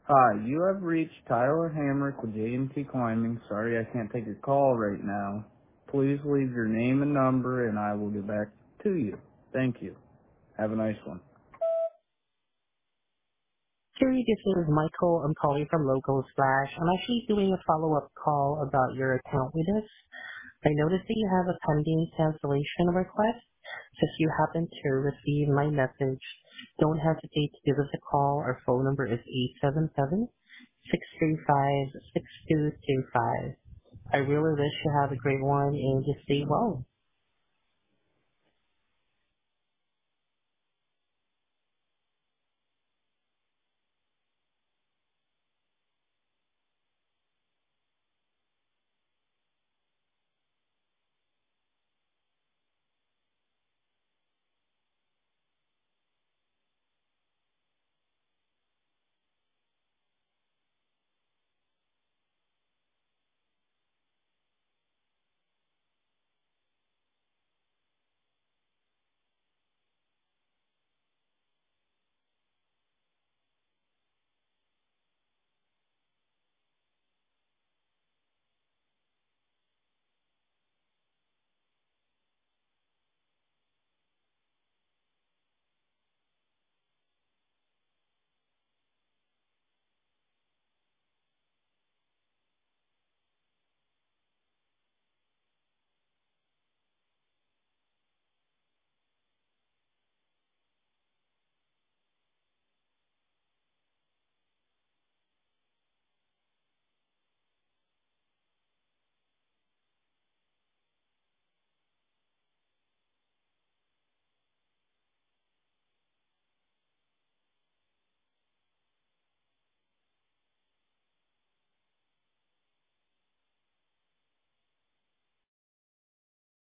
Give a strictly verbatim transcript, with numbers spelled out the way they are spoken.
Hi, you have reached Tyler Hamrick with J M T Climbing. Sorry I can't take your call right now. Please leave your name and number and I will get back to you. Thank you. Have a nice one. Siri, this is Michael. I'm calling from Local Splash. I'm actually doing a follow-up call about your account with us. I noticed that you have a pending cancellation request. So if you happen to receive my message, don't hesitate to give us a call. Our phone number is eight seven seven, six three five, six two two five. I really wish you have a great one and just stay well.